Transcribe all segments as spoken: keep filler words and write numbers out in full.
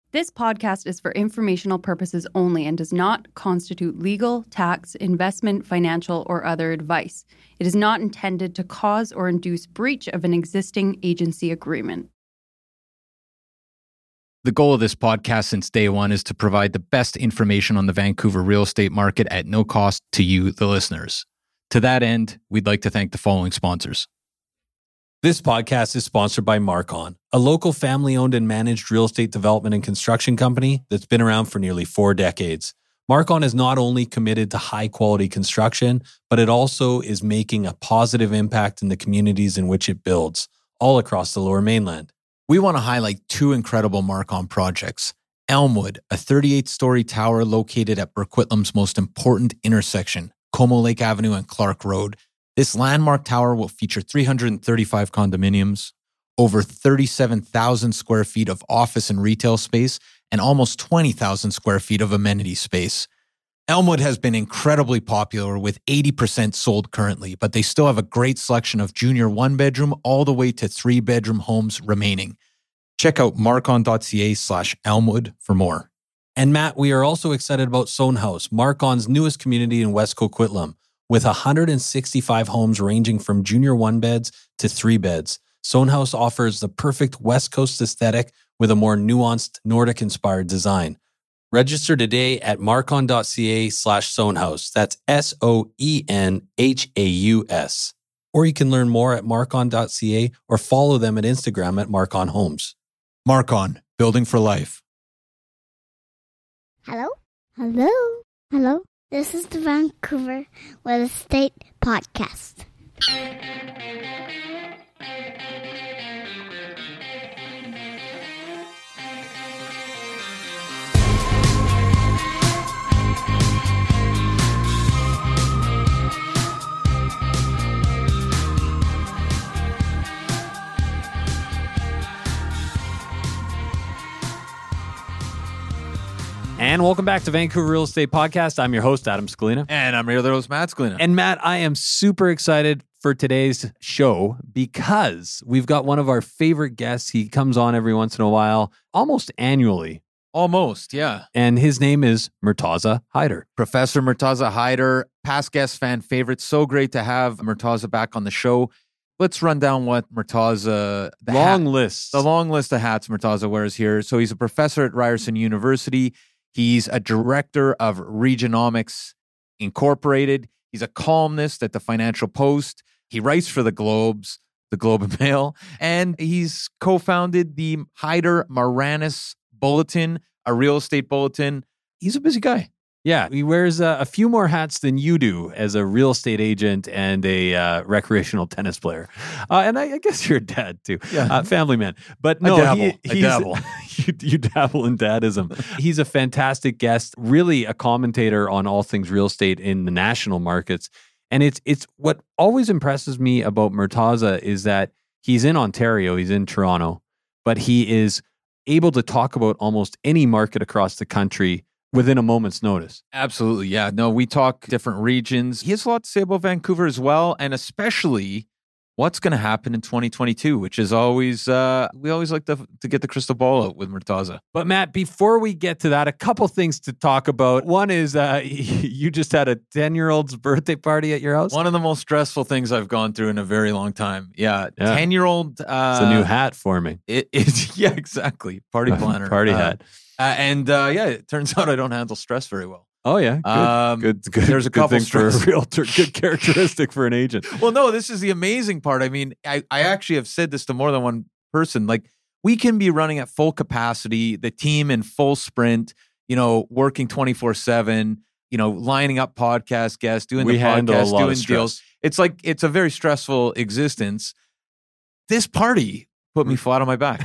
This podcast is for informational purposes only and does not constitute legal, tax, investment, financial, or other advice. It is not intended to cause or induce breach of an existing agency agreement. The goal of this podcast since day one is to provide the best information on the Vancouver real estate market at no cost to you, the listeners. To that end, we'd like to thank the following sponsors. This podcast is sponsored by Marcon, a local family-owned and managed real estate development and construction company that's been around for nearly four decades. Marcon is not only committed to high-quality construction, but it also is making a positive impact in the communities in which it builds, all across the Lower Mainland. We want to highlight two incredible Marcon projects. Elmwood, a thirty-eight-story tower located at Burquitlam's most important intersection, Como Lake Avenue and Clark Road. This landmark tower will feature three hundred thirty-five condominiums, over thirty-seven thousand square feet of office and retail space, and almost twenty thousand square feet of amenity space. Elmwood has been incredibly popular with eighty percent sold currently, but they still have a great selection of junior one-bedroom all the way to three-bedroom homes remaining. Check out marcon.ca slash Elmwood for more. And Matt, we are also excited about Sohn House, Marcon's newest community in West Coquitlam. With one hundred sixty-five homes ranging from junior one beds to three beds, Sohn House offers the perfect West Coast aesthetic with a more nuanced Nordic-inspired design. Register today at marcon.ca slash Sohn House. That's S O E N H A U S. Or you can learn more at marcon.ca or follow them at Instagram at Marcon Homes. Marcon, building for life. Hello? Hello? Hello? This is the Vancouver Real Estate Podcast. And welcome back to Vancouver Real Estate Podcast. I'm your host, Adam Scalina. And I'm your other host, Matt Scalina. And Matt, I am super excited for today's show because we've got one of our favorite guests. He comes on every once in a while, almost annually. Almost, yeah. And his name is Murtaza Haider. Professor Murtaza Haider, past guest, fan favorite. So great to have Murtaza back on the show. Let's run down what Murtaza... The long hat, list. The long list of hats Murtaza wears here. So he's a professor at Ryerson University. He's a director of Regionomics Incorporated. He's a columnist at the Financial Post. He writes for the Globes, the Globe and Mail, and he's co-founded the Haider Marranis Bulletin, a real estate bulletin. He's a busy guy. Yeah, he wears uh, a few more hats than you do as a real estate agent and a uh, recreational tennis player. Uh, and I, I guess you're a dad too, yeah. uh, family man. But no, I dabble. He, I dabble. you, you dabble in dadism. He's a fantastic guest, really a commentator on all things real estate in the national markets. And it's it's what always impresses me about Murtaza is that he's in Ontario, he's in Toronto, but he is able to talk about almost any market across the country within a moment's notice. Absolutely, yeah. No, we talk different regions. He has a lot to say about Vancouver as well, and especially what's going to happen in twenty twenty-two, which is always, uh, we always like to, to get the crystal ball out with Murtaza. But Matt, before we get to that, a couple things to talk about. One is uh, you just had a ten-year-old's birthday party at your house. One of the most stressful things I've gone through in a very long time. Yeah, yeah. ten-year-old. Uh, it's a new hat for me. It is, yeah, exactly. Party planner. Party uh, hat. Uh, and uh, yeah, it turns out I don't handle stress very well. Oh yeah, good. Um, good, good. There's a good couple thing for a stress. realtor. Good characteristic for an agent. Well, no, this is the amazing part. I mean, I, I actually have said this to more than one person. Like, we can be running at full capacity, the team in full sprint, you know, working twenty-four seven, you know, lining up podcast guests, doing we the handle podcast, a lot doing of stress. deals. It's like, it's a very stressful existence. This party put me flat on my back.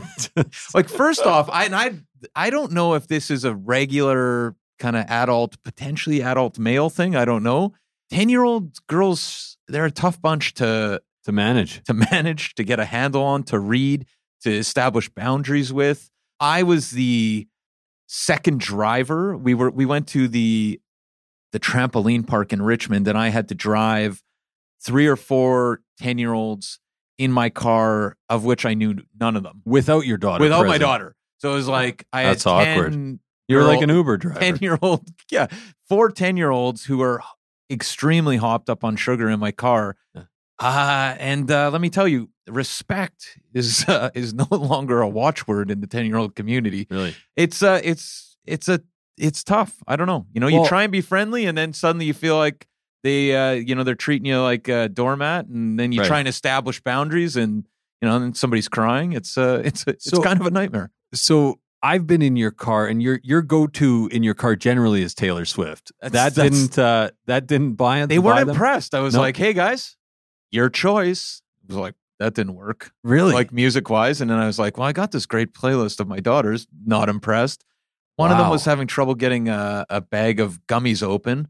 Like, first off, I, and I, I don't know if this is a regular kind of adult, potentially adult male thing. I don't know. ten-year-old girls, they're a tough bunch to to manage, to manage, to get a handle on, to read, to establish boundaries with. I was the second driver. We were we went to the the trampoline park in Richmond, and I had to drive three or four ten-year-olds in my car, of which I knew none of them. Without your daughter. Without present. my daughter. So it was like I That's had awkward. ten You're girl- like an Uber driver. ten-year-old, yeah, four ten-year-olds who were extremely hopped up on sugar in my car. Yeah. Uh, and uh, let me tell you, respect is uh, is no longer a watchword in the ten-year-old community. Really? It's uh, it's it's a it's tough. I don't know. You know, you Well- try and be friendly, and then suddenly you feel like they, uh, you know, they're treating you like a doormat, and then you Right. try and establish boundaries, and you know, and then somebody's crying. It's uh, it's it's So- kind of a nightmare. So I've been in your car, and your your go to in your car generally is Taylor Swift. That's- that that's- didn't uh, that didn't buy it. They buy weren't them? impressed. I was No. like, hey guys, your choice. I was like, that didn't work. Really? Like music wise. And then I was like, well, I got this great playlist of my daughters. Not impressed. One of them Wow. was having trouble getting a, a bag of gummies open.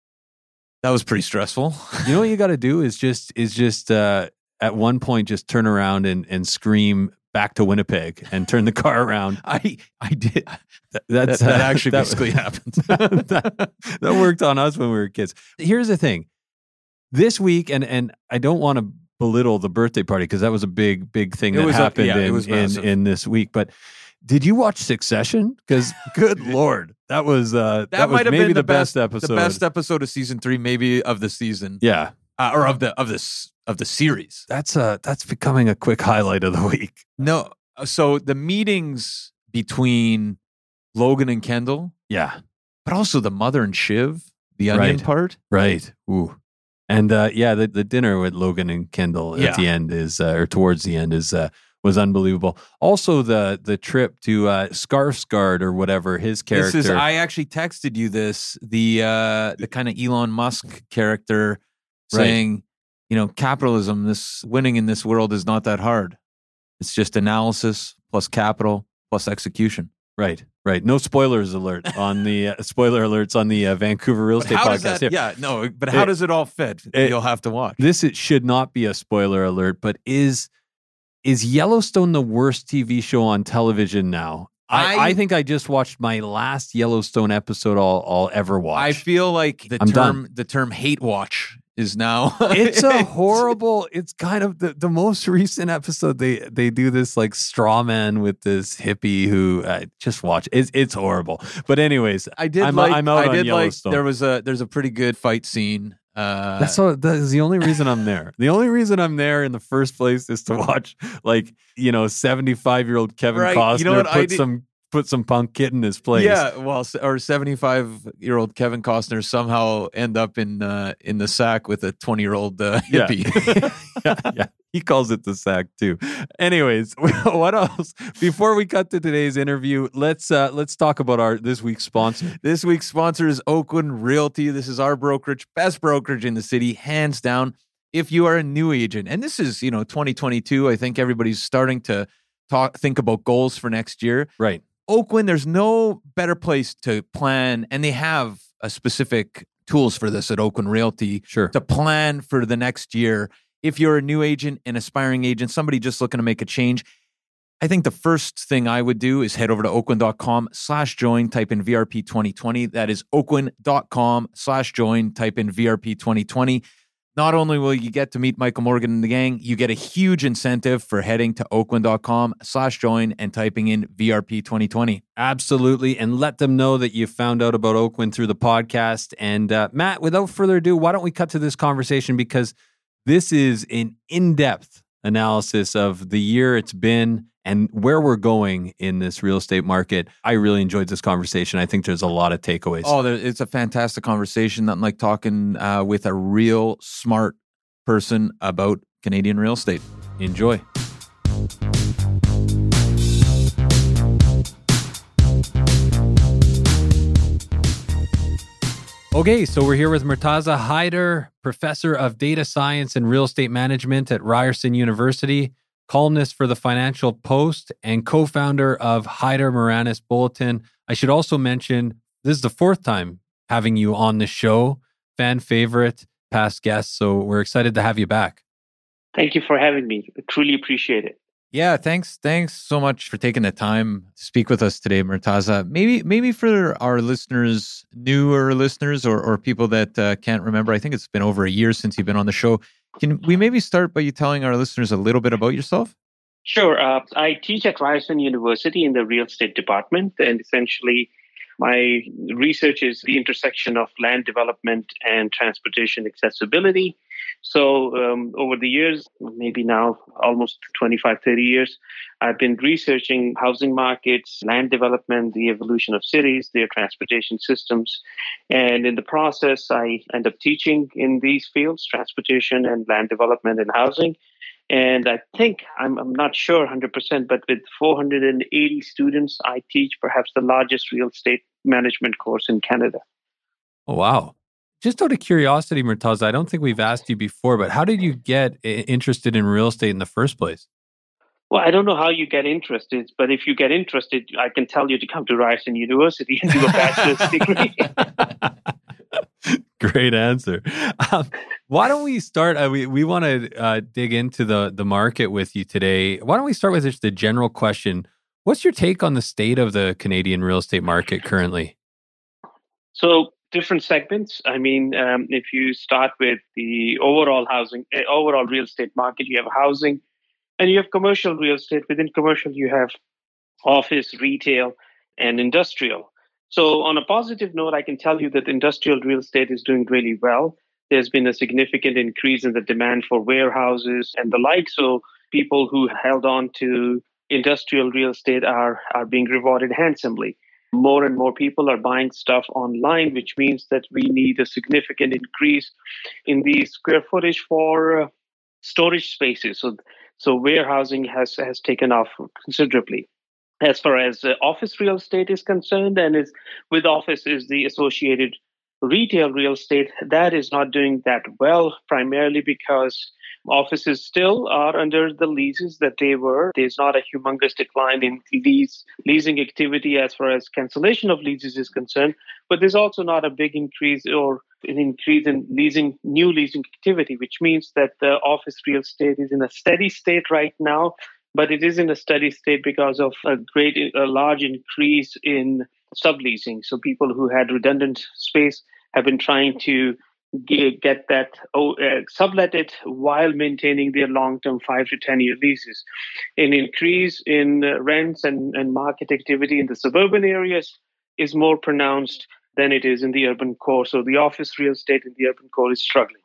That was pretty stressful. You know what you got to do is just is just uh, at one point just turn around and and scream back to Winnipeg and turn the car around. I I did. That, that's that, that uh, actually that- basically happened. that, that worked on us when we were kids. Here's the thing. This week, and and I don't want to belittle the birthday party because that was a big, big thing It that was a- happened yeah, it in, was in, massive. in this week. But did you watch Succession? Because good Lord, that was uh, that, That was might have maybe been the, the best, best, episode. the best episode of season three, maybe of the season, Yeah, uh, or of the of this of the series. that's uh that's becoming a quick highlight of the week. No, so the meetings between Logan and Kendall, Yeah, but also the mother and Shiv, the onion Right. part. right. Ooh. And uh, yeah, the, the dinner with Logan and Kendall Yeah. at the end is, uh, or towards the end is, uh, was unbelievable. Also, the the trip to uh, Skarsgård or whatever his character. This is. I actually texted you this. The uh, the kind of Elon Musk character Right. saying, you know, capitalism. This winning in this world is not that hard. It's just analysis plus capital plus execution. Right, right. No spoilers alert on the uh, spoiler alerts on the uh, Vancouver Real But Estate how does Podcast. that? here. Yeah, no. But how It- does it all fit? it- You'll have to watch. This it should not be a spoiler alert, but is is Yellowstone the worst T V show on television now? I, I- I think I just watched my last Yellowstone episode I'll, I'll ever watch. I feel like the I'm term the term hate watch is now. it's a horrible. It's kind of the, the most recent episode. They they do this like straw man with this hippie who uh, just watch. It's it's horrible. But anyways, I did I'm, like. I'm out I on did like. Yellowstone. There was a. There's a pretty good fight scene. Uh, That's all, that is the only reason I'm there. The only reason I'm there in the first place is to watch, like, you know, seventy-five year old Kevin Right. Costner You know what? I put did- some put some punk kid in his place. Yeah, well, s- or seventy-five-year-old Kevin Costner somehow end up in uh, in the sack with a twenty-year-old uh, Yeah. hippie. yeah, yeah. He calls it the sack too. Anyways, what else? Before we cut to today's interview, let's uh, let's talk about our this week's sponsor. This week's sponsor is Oakland Realty. This is our brokerage, best brokerage in the city, hands down. If you are a new agent, and this is, you know, twenty twenty-two, I think everybody's starting to talk, think about goals for next year. Right. Oakland, there's no better place to plan, and they have a specific tools for this at Oakland Realty Sure. to plan for the next year. If you're a new agent, an aspiring agent, somebody just looking to make a change, I think the first thing I would do is head over to oakland.com slash join, type in V R P twenty twenty. That is oakland.com slash join, type in V R P twenty twenty. Not only will you get to meet Michael Morgan and the gang, you get a huge incentive for heading to oakland.com slash join and typing in V R P twenty twenty. Absolutely. And let them know that you found out about Oakland through the podcast. And uh, Matt, without further ado, why don't we cut to this conversation? Because this is an in-depth analysis of the year it's been and where we're going in this real estate market. I really enjoyed this conversation. I think there's a lot of takeaways. Oh, there, it's a fantastic conversation. Nothing like talking uh, with a real smart person about Canadian real estate. Enjoy. Okay, so we're here with Murtaza Haider, professor of data science and real estate management at Ryerson University, columnist for the Financial Post, and co-founder of Haider Moranis Bulletin. I should also mention this is the fourth time having you on the show, fan favorite, past guest. So we're excited to have you back. Thank you for having me. I truly appreciate it. Yeah, thanks. Thanks so much for taking the time to speak with us today, Murtaza. Maybe, maybe for our listeners, newer listeners, or or people that uh, can't remember. I think it's been over a year since you've been on the show. Can we maybe start by you telling our listeners a little bit about yourself? Sure. Uh, I teach at Ryerson University in the real estate department, and essentially my research is the intersection of land development and transportation accessibility. So, um, over the years, maybe now almost twenty-five, thirty years, I've been researching housing markets, land development, the evolution of cities, their transportation systems. And in the process, I end up teaching in these fields, transportation and land development and housing. And I think, I'm, I'm not sure one hundred percent, but with four hundred eighty students, I teach perhaps the largest real estate management course in Canada. Oh, wow. Just out of curiosity, Murtaza, I don't think we've asked you before, but how did you get interested in real estate in the first place? Well, I don't know how you get interested, but if you get interested, I can tell you to come to Ryerson University and do a bachelor's degree. Great answer. Um, why don't we start? Uh, we we want to uh, dig into the the market with you today. Why don't we start with just the general question? What's your take on the state of the Canadian real estate market currently? So different segments. I mean, um, if you start with the overall housing, uh, overall real estate market, you have housing, and you have commercial real estate. Within commercial, you have office, retail, and industrial. So on a positive note, I can tell you that industrial real estate is doing really well. There's been a significant increase in the demand for warehouses and the like. So people who held on to industrial real estate are, are being rewarded handsomely. More and more people are buying stuff online, which means that we need a significant increase in the square footage for uh, storage spaces. So, so warehousing has, has taken off considerably. As far as uh, office real estate is concerned, and is with office is the associated retail real estate, that is not doing that well, primarily because offices still are under the leases that they were. There's not a humongous decline in lease leasing activity as far as cancellation of leases is concerned, but there's also not a big increase or an increase in leasing, new leasing activity, which means that the office real estate is in a steady state right now. But it is in a steady state because of a great, a large increase in subleasing. So people who had redundant space have been trying to get that, oh, uh, sublet it while maintaining their long-term five to ten-year leases. An increase in uh, rents and, and market activity in the suburban areas is more pronounced than it is in the urban core. So the office real estate in the urban core is struggling.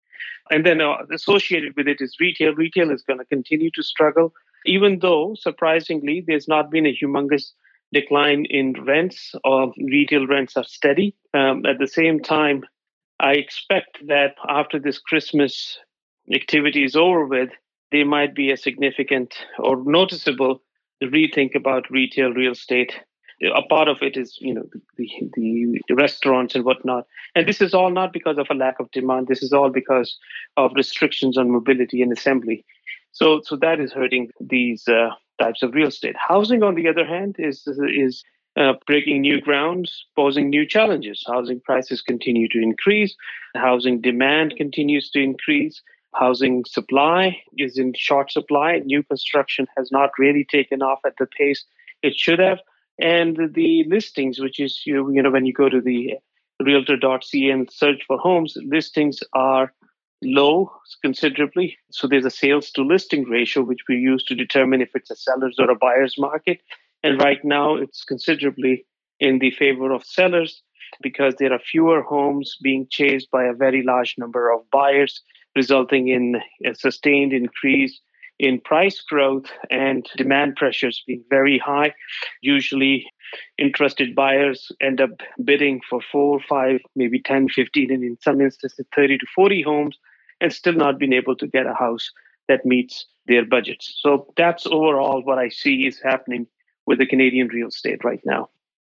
And then uh, associated with it is retail. Retail is going to continue to struggle, even though, surprisingly, there's not been a humongous decline in rents, or retail rents are steady. Um, at the same time, I expect that after this Christmas activity is over with, there might be a significant or noticeable rethink about retail real estate. A part of it is, you know, the, the, the restaurants and whatnot. And this is all not because of a lack of demand. This is all because of restrictions on mobility and assembly. So, so that is hurting these uh, types of real estate. Housing, on the other hand, is is uh, breaking new grounds, posing new challenges. Housing prices continue to increase. Housing demand continues to increase. Housing supply is in short supply. New construction has not really taken off at the pace it should have. And the listings, which is, you, you know, when you go to the realtor dot c a and search for homes, listings are low considerably. So there's a sales to listing ratio, which we use to determine if it's a seller's or a buyer's market. And right now it's considerably in the favor of sellers because there are fewer homes being chased by a very large number of buyers, resulting in a sustained increase in price growth and demand pressures being very high. Usually interested buyers end up bidding for four, five, maybe ten, fifteen, and in some instances thirty to forty homes and still not being able to get a house that meets their budgets. So that's overall what I see is happening with the Canadian real estate right now.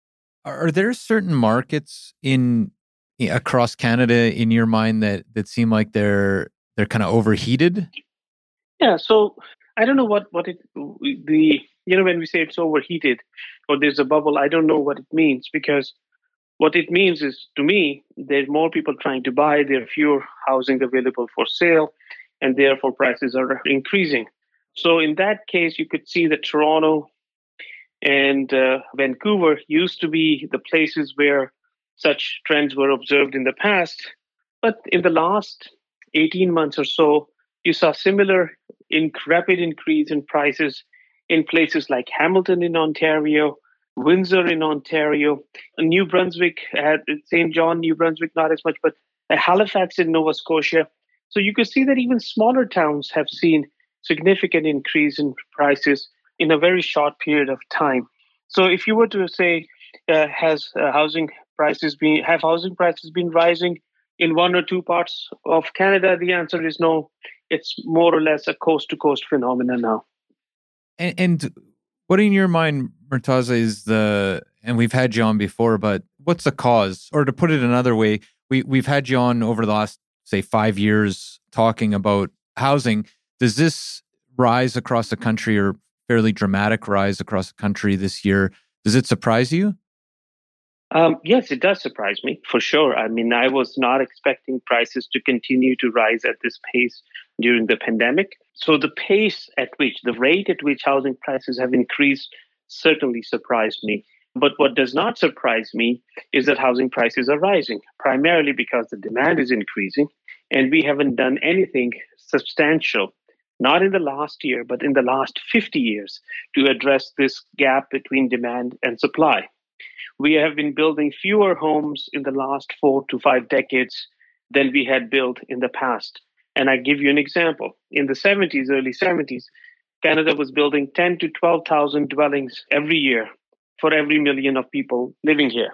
Are there certain markets in across Canada in your mind that, that seem like they're they're kind of overheated? Yeah, so I don't know what, what it, the, you know, when we say it's overheated or there's a bubble, I don't know what it means, because what it means is, to me, there's more people trying to buy, there are fewer housing available for sale, and therefore prices are increasing. So in that case, you could see that Toronto and uh, Vancouver used to be the places where such trends were observed in the past. But in the last eighteen months or so, You saw similar in rapid increase in prices in places like Hamilton in Ontario, Windsor in Ontario, New Brunswick, uh, Saint John, New Brunswick, not as much, but uh, Halifax in Nova Scotia. So you could see that even smaller towns have seen significant increase in prices in a very short period of time. So if you were to say, uh, has uh, housing prices been have housing prices been rising in one or two parts of Canada? The answer is no. It's more or less a coast-to-coast phenomenon now. And, and what in your mind, Murtaza, is the, and we've had you on before, but what's the cause? Or to put it another way, we, we've had you on over the last, say, five years talking about housing. Does this rise across the country, or fairly dramatic rise across the country this year, does it surprise you? Um, yes, it does surprise me, for sure. I mean, I was not expecting prices to continue to rise at this pace during the pandemic. So the pace at which, the rate at which housing prices have increased certainly surprised me. But what does not surprise me is that housing prices are rising, primarily because the demand is increasing, and we haven't done anything substantial, not in the last year, but in the last fifty years, to address this gap between demand and supply. We have been building fewer homes in the last four to five decades than we had built in the past. And I give you an example. In the seventies, early seventies, Canada was building ten to twelve thousand dwellings every year for every million of people living here.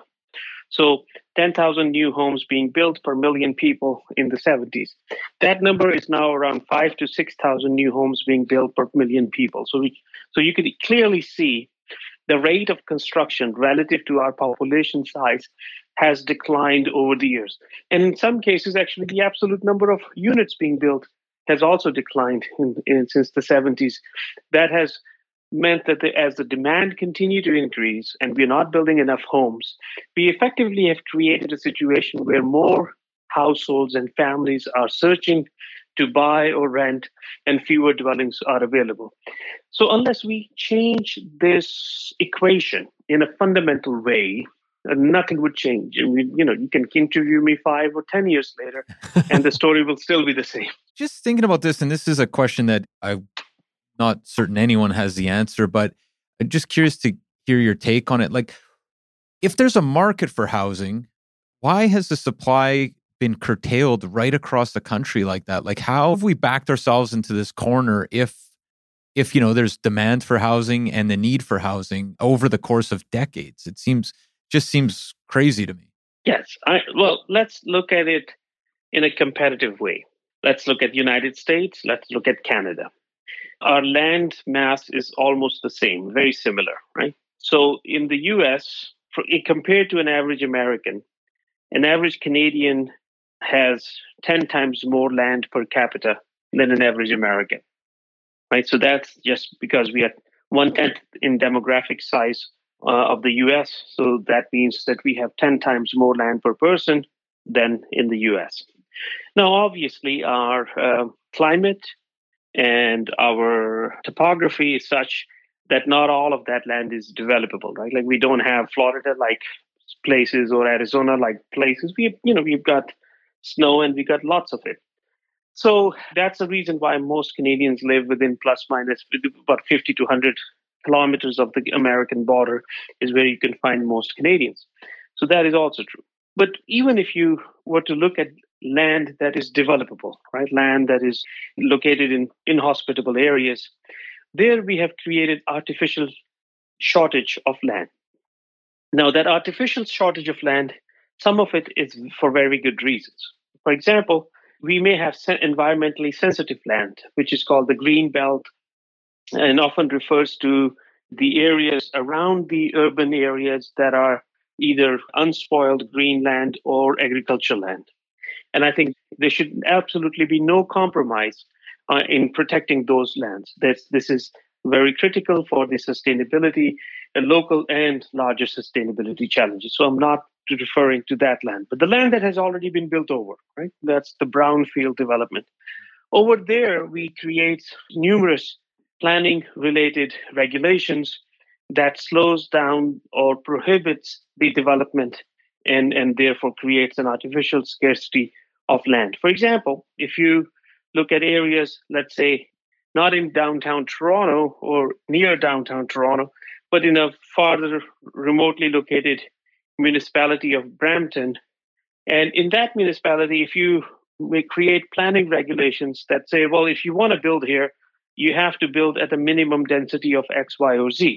So ten thousand new homes being built per million people in the seventies. That number is now around five to six thousand new homes being built per million people. So, we, so you could clearly see the rate of construction relative to our population size has declined over the years. And in some cases, actually, the absolute number of units being built has also declined in, in, since the seventies. That has meant that the, as the demand continued to increase and we're not building enough homes, we effectively have created a situation where more households and families are searching to buy or rent, and fewer dwellings are available. So unless we change this equation in a fundamental way, nothing would change. We, you know, you can interview me five or ten years later, and the story will still be the same. Just thinking about this, and this is a question that I'm not certain anyone has the answer, but I'm just curious to hear your take on it. Like, if there's a market for housing, why has the supply been curtailed right across the country like that? Like, how have we backed ourselves into this corner if, if, you know, there's demand for housing and the need for housing over the course of decades? It seems, just seems crazy to me. Yes. I, well, let's look at it in a competitive way. Let's look at the United States. Let's look at Canada. Our land mass is almost the same, very similar, right? So in the U S, for, compared to an average American, an average Canadian has ten times more land per capita than an average American, right? So that's just because we are one-tenth in demographic size uh, of the U S. So that means that we have ten times more land per person than in the U S. Now, obviously, our uh, climate and our topography is such that not all of that land is developable, right? Like we don't have Florida-like places or Arizona-like places. We, you know, we've got snow and we got lots of it. So that's the reason why most Canadians live within plus minus about fifty to one hundred kilometers of the American border is where you can find most Canadians. So that is also true. But even if you were to look at land that is developable, right, land that is located in inhospitable areas, there we have created artificial shortage of land. Now, that artificial shortage of land, some of it is for very good reasons. For example, we may have environmentally sensitive land, which is called the green belt, and often refers to the areas around the urban areas that are either unspoiled green land or agricultural land. And I think there should absolutely be no compromise uh, in protecting those lands. This, this is very critical for the sustainability, the local and larger sustainability challenges. So I'm not referring to that land, but the land that has already been built over, right? That's the brownfield development. Over there, we create numerous planning-related regulations that slows down or prohibits the development and, and therefore creates an artificial scarcity of land. For example, if you look at areas, let's say, not in downtown Toronto or near downtown Toronto, but in a farther remotely located municipality of Brampton. And in that municipality, if you may create planning regulations that say, well, if you want to build here, you have to build at a minimum density of X, Y, or Z.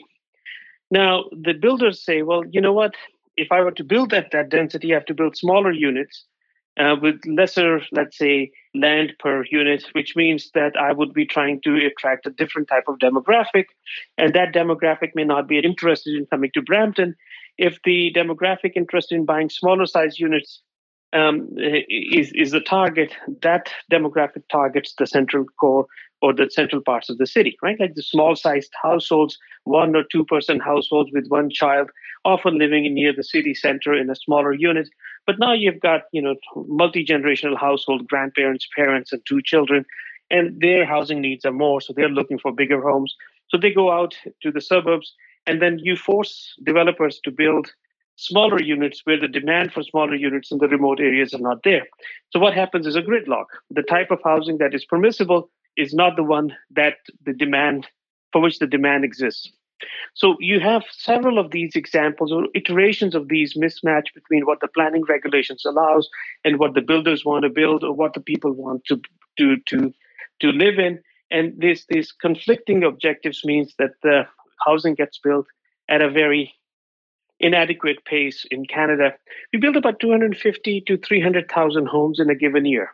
Now, the builders say, well, you know what? If I were to build at that density, I have to build smaller units uh, with lesser, let's say, land per unit, which means that I would be trying to attract a different type of demographic. And that demographic may not be interested in coming to Brampton. If the demographic interested in buying smaller size units um, is, is the target, that demographic targets the central core or the central parts of the city, right? Like the small sized households, one or two person households with one child, often living in near the city center in a smaller unit. But now you've got, you know, multi-generational household, grandparents, parents, and two children, and their housing needs are more, so they're looking for bigger homes. So they go out to the suburbs, and then you force developers to build smaller units where the demand for smaller units in the remote areas are not there. So what happens is a gridlock. The type of housing that is permissible is not the one that the demand, for which the demand exists. So you have several of these examples or iterations of these mismatch between what the planning regulations allows and what the builders want to build or what the people want to to to, to live in. And this these conflicting objectives means that the housing gets built at a very inadequate pace in Canada. We build about two hundred fifty to three hundred thousand homes in a given year.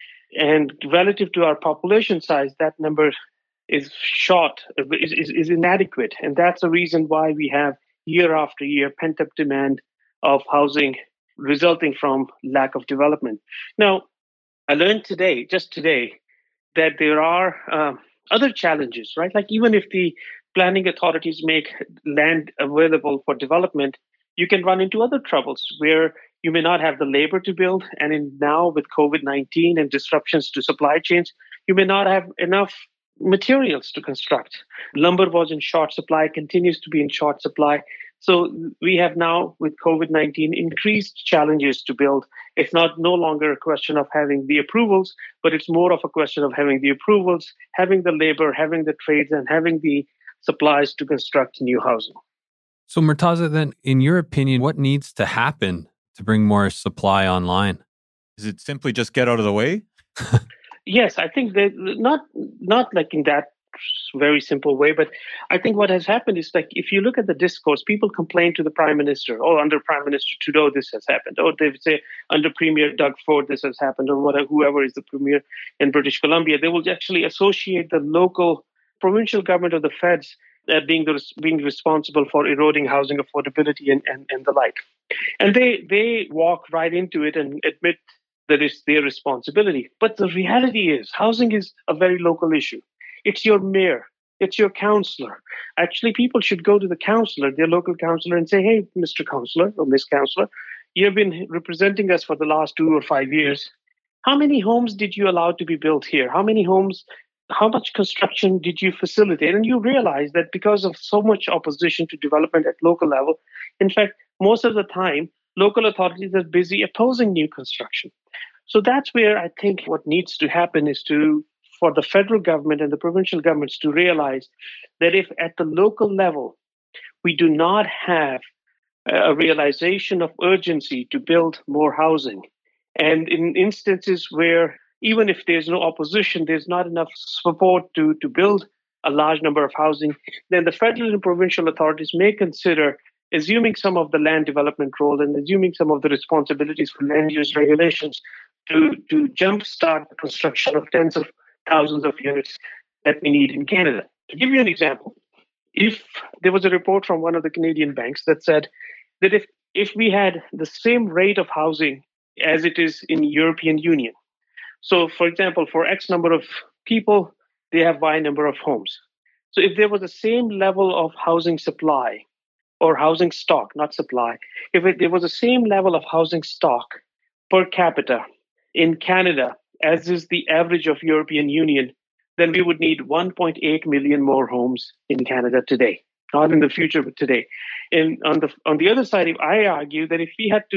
And relative to our population size, that number is short, is, is, is inadequate. And that's the reason why we have year after year pent-up demand of housing resulting from lack of development. Now, I learned today, just today, that there are uh, other challenges, right? Like even if the planning authorities make land available for development, you can run into other troubles where you may not have the labor to build. And in now with COVID nineteen and disruptions to supply chains, you may not have enough materials to construct. Lumber was in short supply, continues to be in short supply. So we have now, with COVID nineteen, increased challenges to build. It's not no longer a question of having the approvals, but it's more of a question of having the approvals, having the labor, having the trades, and having the supplies to construct new housing. So Murtaza, then, in your opinion, what needs to happen to bring more supply online? Is it simply just get out of the way? Yes, I think that not not like in that very simple way, but I think what has happened is like if you look at the discourse, people complain to the Prime Minister, oh, under Prime Minister Trudeau this has happened, or they say under Premier Doug Ford this has happened, or whatever, whoever is the Premier in British Columbia. They will actually associate the local provincial government or the feds uh, being the, being responsible for eroding housing affordability and, and, and the like. And they they walk right into it and admit that it's their responsibility. But the reality is, housing is a very local issue. It's your mayor, it's your councillor. Actually, people should go to the councillor, their local councillor, and say, hey, Mister Councillor or Miss Councillor, you've been representing us for the last two or five years. How many homes did you allow to be built here? How many homes, how much construction did you facilitate? And you realize that because of so much opposition to development at local level, in fact, most of the time, local authorities are busy opposing new construction. So that's where I think what needs to happen is to, for the federal government and the provincial governments to realize that if at the local level, we do not have a realization of urgency to build more housing, and in instances where even if there's no opposition, there's not enough support to, to build a large number of housing, then the federal and provincial authorities may consider assuming some of the land development role and assuming some of the responsibilities for land use regulations to, to jumpstart the construction of tens of thousands of units that we need in Canada. To give you an example, if there was a report from one of the Canadian banks that said that if, if we had the same rate of housing as it is in European Union, so for example, for X number of people, they have Y number of homes. So if there was the same level of housing supply or housing stock, not supply, if it, there was the same level of housing stock per capita in Canada as is the average of European Union, then we would need one point eight million more homes in Canada today, not in the future, but today. And on the on the other side, I argue that if we had to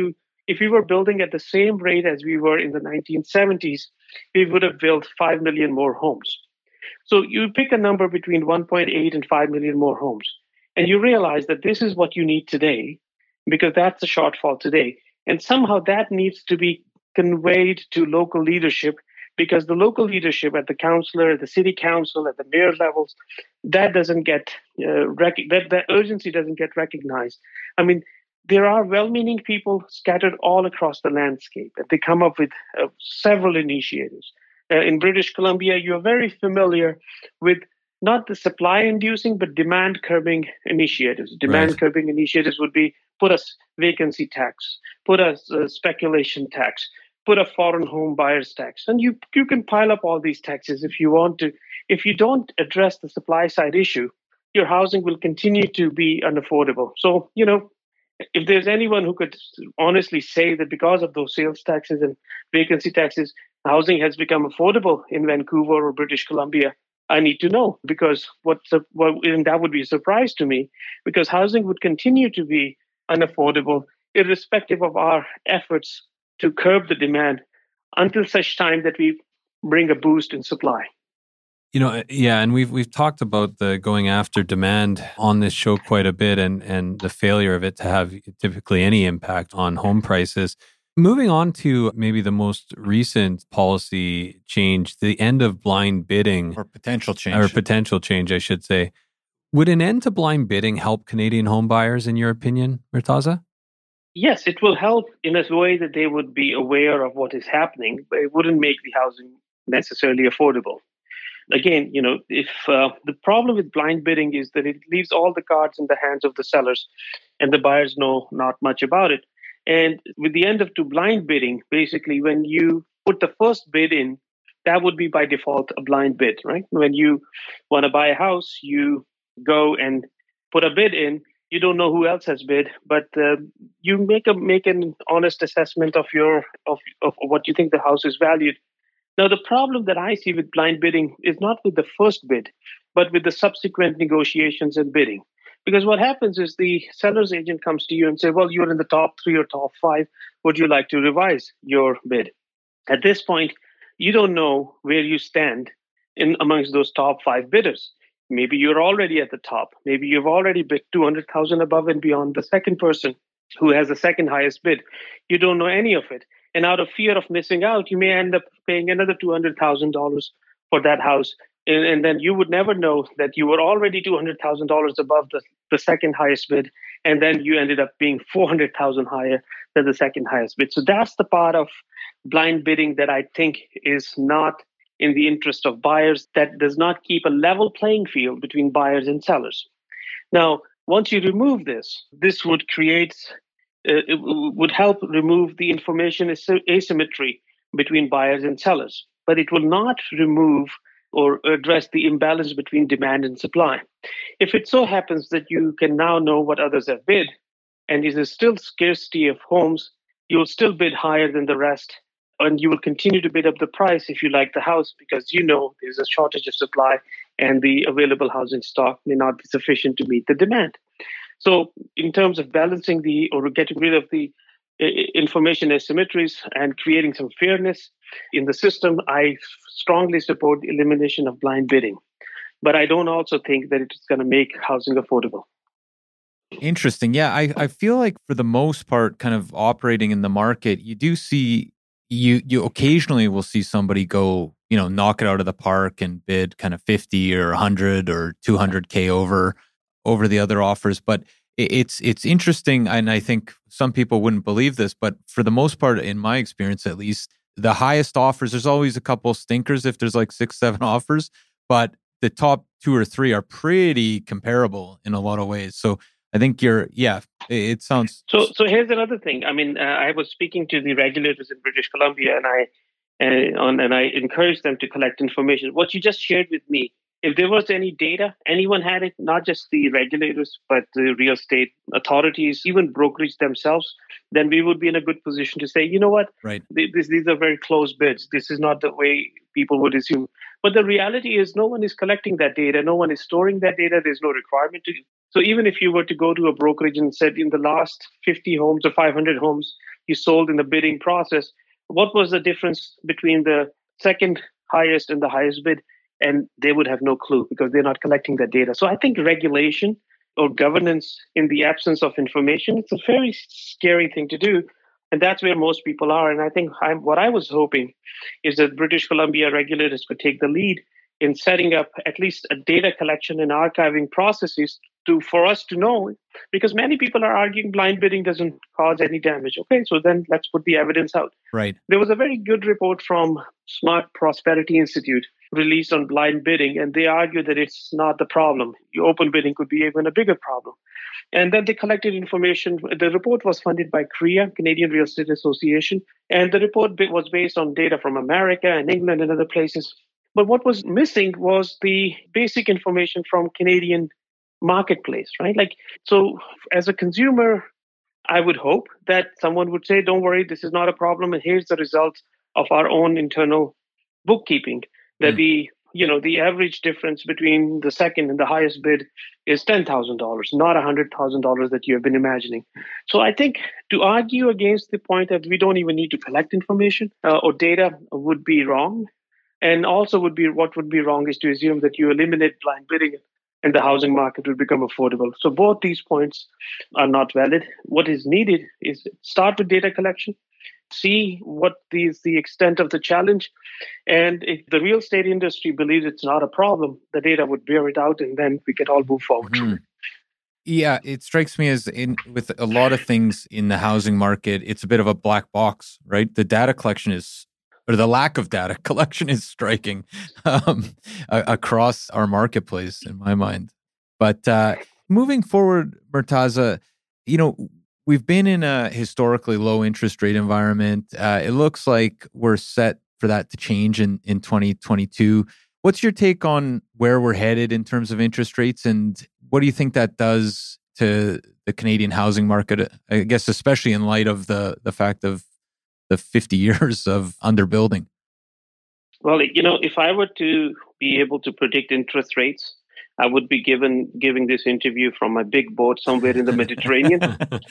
if we were building at the same rate as we were in the nineteen seventies, we would have built five million more homes. So you pick a number between one point eight and five million more homes, and you realize that this is what you need today because that's the shortfall today. And somehow that needs to be conveyed to local leadership because the local leadership at the councillor, at the city council, at the mayor levels, that doesn't get uh, rec- that that urgency doesn't get recognized. I mean, there are well-meaning people scattered all across the landscape, and they come up with uh, several initiatives. Uh, in British Columbia, you're very familiar with not the supply-inducing, but demand-curbing initiatives. Demand-curbing right. initiatives would be put a vacancy tax, put a, a speculation tax, put a foreign home buyers tax. And you you can pile up all these taxes if you want to. If you don't address the supply-side issue, your housing will continue to be unaffordable. So, you know, if there's anyone who could honestly say that because of those sales taxes and vacancy taxes, housing has become affordable in Vancouver or British Columbia, I need to know, because what's a, well, and that would be a surprise to me, because housing would continue to be unaffordable irrespective of our efforts to curb the demand until such time that we bring a boost in supply. You know, yeah, and we've we've talked about the going after demand on this show quite a bit, and and the failure of it to have typically any impact on home prices. Moving on to maybe the most recent policy change, the end of blind bidding. Or potential change. Or potential change, I should say. Would an end to blind bidding help Canadian home buyers, in your opinion, Murtaza? Yes, it will help in a way that they would be aware of what is happening, but it wouldn't make the housing necessarily affordable. Again, you know, if uh, the problem with blind bidding is that it leaves all the cards in the hands of the sellers and the buyers know not much about it. And with the end of to blind bidding, basically, when you put the first bid in, that would be by default a blind bid, right? When you want to buy a house, you go and put a bid in. You don't know who else has bid, but uh, you make a make an honest assessment of your of, of what you think the house is valued. Now, the problem that I see with blind bidding is not with the first bid, but with the subsequent negotiations and bidding. Because what happens is the seller's agent comes to you and says, well, you're in the top three or top five. Would you like to revise your bid? At this point, you don't know where you stand in amongst those top five bidders. Maybe you're already at the top. Maybe you've already bid two hundred thousand above and beyond the second person who has the second highest bid. You don't know any of it. And out of fear of missing out, you may end up paying another two hundred thousand dollars for that house. And, and then you would never know that you were already two hundred thousand dollars above the, the second highest bid. And then you ended up being four hundred thousand dollars higher than the second highest bid. So that's the part of blind bidding that I think is not in the interest of buyers, that does not keep a level playing field between buyers and sellers. Now, once you remove this, this would create Uh, it would help remove the information asymmetry between buyers and sellers, but it will not remove or address the imbalance between demand and supply. If it so happens that you can now know what others have bid, and there's still scarcity of homes, you'll still bid higher than the rest, and you will continue to bid up the price if you like the house, because you know there's a shortage of supply and the available housing stock may not be sufficient to meet the demand. So in terms of balancing the or getting rid of the uh, information asymmetries and creating some fairness in the system, I strongly support the elimination of blind bidding. But I don't also think that it's going to make housing affordable. Interesting. Yeah, I, I feel like for the most part, kind of operating in the market, you do see, you you occasionally will see somebody go, you know, knock it out of the park and bid kind of fifty or one hundred or two hundred K over over the other offers. But it's it's interesting, and I think some people wouldn't believe this, but for the most part, in my experience at least, the highest offers, there's always a couple stinkers if there's like six, seven offers, but the top two or three are pretty comparable in a lot of ways. So I think you're, yeah, it sounds... So so here's another thing. I mean, uh, I was speaking to the regulators in British Columbia, and I uh, on, and I encouraged them to collect information. What you just shared with me, if there was any data, anyone had it, not just the regulators, but the real estate authorities, even brokerage themselves, then we would be in a good position to say, you know what, right. This, these are very close bids. This is not the way people would assume. But the reality is no one is collecting that data. No one is storing that data. There's no requirement to. So even if you were to go to a brokerage and said in the last fifty homes or five hundred homes, you sold in the bidding process, what was the difference between the second highest and the highest bid? And they would have no clue because they're not collecting that data. So I think regulation or governance in the absence of information, it's a very scary thing to do. And that's where most people are. And I think I'm, what I was hoping is that British Columbia regulators could take the lead in setting up at least a data collection and archiving processes to for us to know, because many people are arguing blind bidding doesn't cause any damage. Okay, so then let's put the evidence out. Right. There was a very good report from Smart Prosperity Institute released on blind bidding, and they argued that it's not the problem. Open bidding could be even a bigger problem. And then they collected information. The report was funded by C R E A, Canadian Real Estate Association, and the report was based on data from America and England and other places. But what was missing was the basic information from Canadian marketplace, right? Like, so as a consumer, I would hope that someone would say, don't worry, this is not a problem. And here's the result of our own internal bookkeeping, that mm. the, you know, the average difference between the second and the highest bid is ten thousand dollars, not one hundred thousand dollars that you have been imagining. So I think to argue against the point that we don't even need to collect information uh, or data would be wrong. And also would be what would be wrong is to assume that you eliminate blind bidding and the housing market will become affordable. So both these points are not valid. What is needed is start with data collection, see what is the extent of the challenge. And if the real estate industry believes it's not a problem, the data would bear it out and then we could all move forward. Mm-hmm. Yeah, it strikes me as in with a lot of things in the housing market, it's a bit of a black box, right? The data collection is or the lack of data collection is striking um, across our marketplace, in my mind. But uh, moving forward, Murtaza, you know, we've been in a historically low interest rate environment. Uh, it looks like we're set for that to change in, in twenty twenty-two. What's your take on where we're headed in terms of interest rates, and what do you think that does to the Canadian housing market? I guess especially in light of the the fact of the fifty years of underbuilding? Well, you know, if I were to be able to predict interest rates, I would be given giving this interview from a big boat somewhere in the Mediterranean.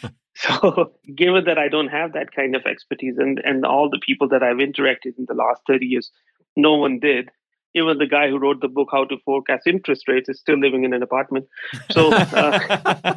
So given that I don't have that kind of expertise, and, and all the people that I've interacted in the last thirty years, no one did. Even the guy who wrote the book, How to Forecast Interest Rates, is still living in an apartment. So, uh,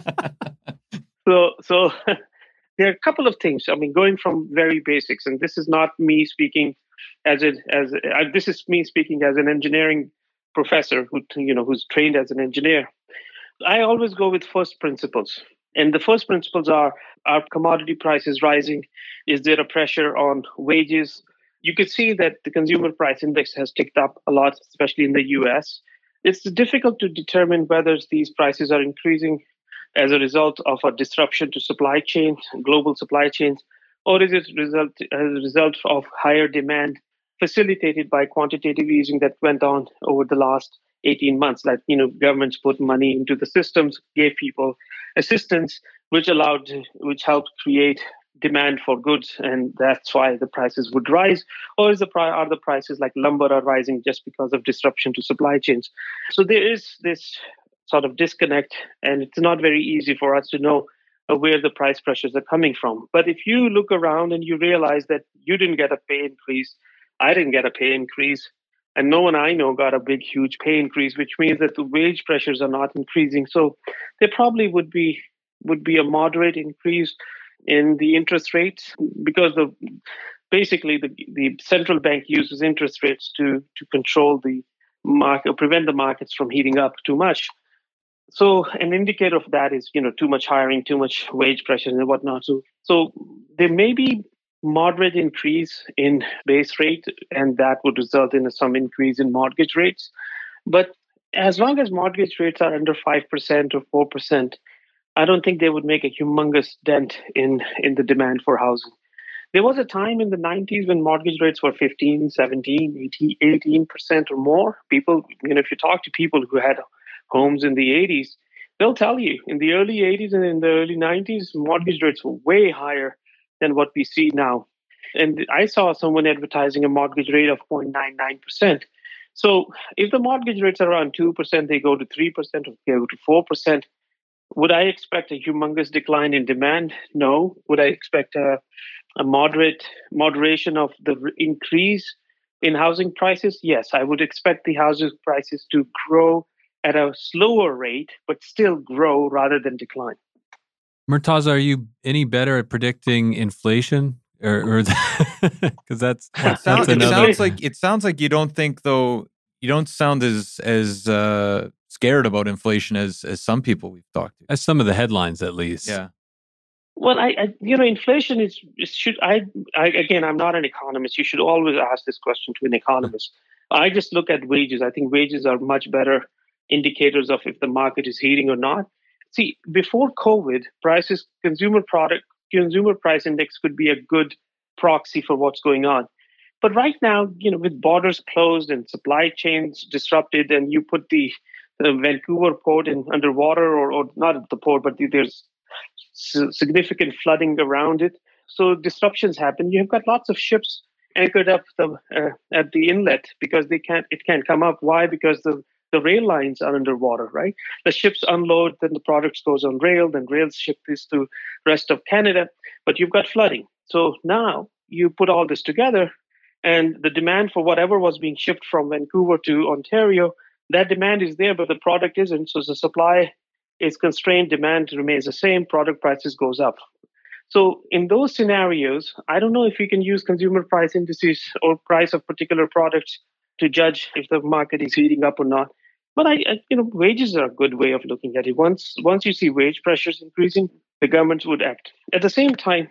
so, so there are a couple of things. I mean, going from very basics, and this is not me speaking as it as uh, this is me speaking as an engineering professor who you know who's trained as an engineer. I always go with first principles, and the first principles are: are commodity prices rising? Is there a pressure on wages? You could see that the consumer price index has ticked up a lot, especially in the U S. It's difficult to determine whether these prices are increasing as a result of a disruption to supply chains, global supply chains, or is it result, as a result of higher demand facilitated by quantitative easing that went on over the last eighteen months? Like, you know, governments put money into the systems, gave people assistance, which allowed, which helped create demand for goods, and that's why the prices would rise. Or is the are the prices like lumber are rising just because of disruption to supply chains? So there is this sort of disconnect, and it's not very easy for us to know uh, where the price pressures are coming from. But if you look around and you realize that you didn't get a pay increase, I didn't get a pay increase, and no one I know got a big, huge pay increase, which means that the wage pressures are not increasing. So there probably would be would be a moderate increase in the interest rates, because the basically the, the central bank uses interest rates to to control the market, prevent the markets from heating up too much. So an indicator of that is, you know, too much hiring, too much wage pressure and whatnot. So, so there may be moderate increase in base rate, and that would result in some increase in mortgage rates. But as long as mortgage rates are under five percent or four percent, I don't think they would make a humongous dent in, in the demand for housing. There was a time in the nineties when mortgage rates were fifteen, seventeen, eighteen percent or more. People, you know, if you talk to people who had homes in the eighties, they'll tell you in the early eighties and in the early nineties, mortgage rates were way higher than what we see now. And I saw someone advertising a mortgage rate of zero point nine nine percent. So if the mortgage rates are around two percent, they go to three percent or they go to four percent. Would I expect a humongous decline in demand? No. Would I expect a, a moderate moderation of the r- increase in housing prices, yes, I would expect the housing prices to grow at a slower rate, but still grow rather than decline. Murtaza, are you any better at predicting inflation, or because that's Well, it, that's sound, it another? sounds like it sounds like you don't think though. You don't sound as as uh, scared about inflation as as some people we've talked to. As some of the headlines, at least. Yeah. Well, I, I you know, inflation is, is should I, I again, I'm not an economist. You should always ask this question to an economist. I just look at wages. I think wages are much better indicators of if the market is heating or not. See, before COVID, prices, consumer product, consumer price index could be a good proxy for what's going on. But right now, you know, with borders closed and supply chains disrupted, and you put the, the Vancouver port in underwater, or, or not the port, but there's significant flooding around it. So disruptions happen. You've got lots of ships anchored up the, uh, at the inlet because they can't. It can't come up. Why? Because the the rail lines are underwater. Right. The ships unload, then the products goes on rail, then rails ship this to rest of Canada. But you've got flooding. So now you put all this together, and the demand for whatever was being shipped from Vancouver to Ontario, that demand is there, but the product isn't. So the supply is constrained, demand remains the same, product prices goes up. So in those scenarios, I don't know if we can use consumer price indices or price of particular products to judge if the market is heating up or not. But I, I you know, wages are a good way of looking at it. Once once you see wage pressures increasing, the government would act. At the same time,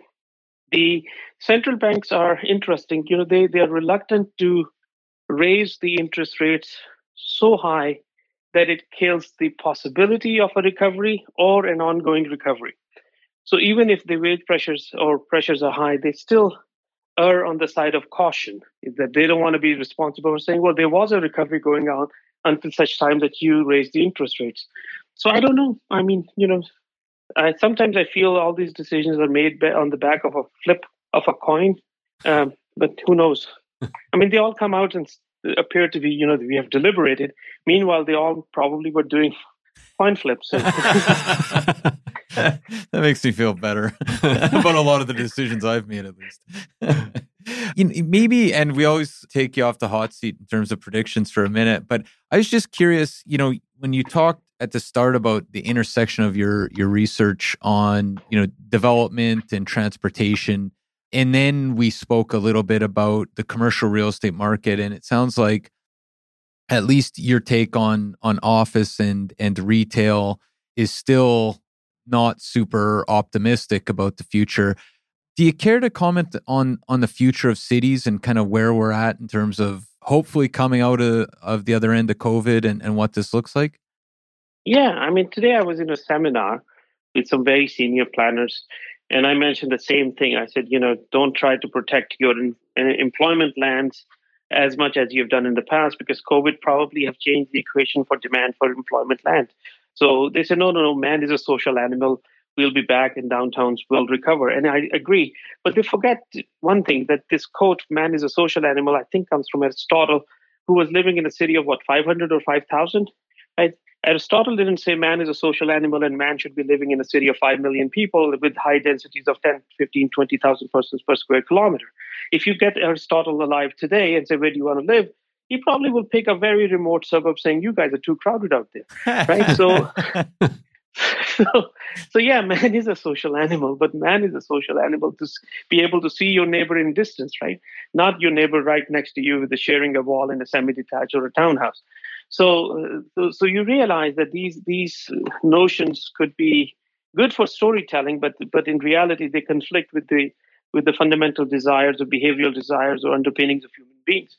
the central banks are interesting. You know, they, they are reluctant to raise the interest rates so high that it kills the possibility of a recovery or an ongoing recovery. So even if the wage pressures or pressures are high, they still err on the side of caution, that they don't want to be responsible for saying, well, there was a recovery going on until such time that you raise the interest rates. So I don't know. I mean, you know, I, sometimes I feel all these decisions are made on the back of a flip of a coin, um, but who knows? I mean, they all come out and appear to be, you know, we have deliberated. Meanwhile, they all probably were doing coin flips. That makes me feel better about a lot of the decisions I've made, at least. You know, maybe, and we always take you off the hot seat in terms of predictions for a minute, but I was just curious, you know, when you talked at the start about the intersection of your your research on, you know, development and transportation, and then we spoke a little bit about the commercial real estate market, and it sounds like at least your take on on office and and retail is still not super optimistic about the future. Do you care to comment on on the future of cities and kind of where we're at in terms of hopefully coming out of, of the other end of COVID and, and what this looks like? Yeah, I mean, today I was in a seminar with some very senior planners, and I mentioned the same thing. I said, you know, don't try to protect your in, uh, employment lands as much as you've done in the past, because COVID probably have changed the equation for demand for employment land. So they said, no, no, no, man is a social animal. We'll be back and downtowns will recover. And I agree. But they forget one thing, that this quote, man is a social animal, I think comes from Aristotle, who was living in a city of what, five hundred or five thousand? Right? Aristotle didn't say man is a social animal and man should be living in a city of five million people with high densities of ten, fifteen, twenty thousand persons per square kilometer. If you get Aristotle alive today and say, where do you want to live? He probably will pick a very remote suburb saying, you guys are too crowded out there. Right? So, so, so yeah, man is a social animal, but man is a social animal to be able to see your neighbor in distance, right? Not your neighbor right next to you with the sharing a wall in a semi-detached or a townhouse. So, uh, so, so you realize that these these notions could be good for storytelling, but but in reality they conflict with the with the fundamental desires or behavioral desires or underpinnings of human beings.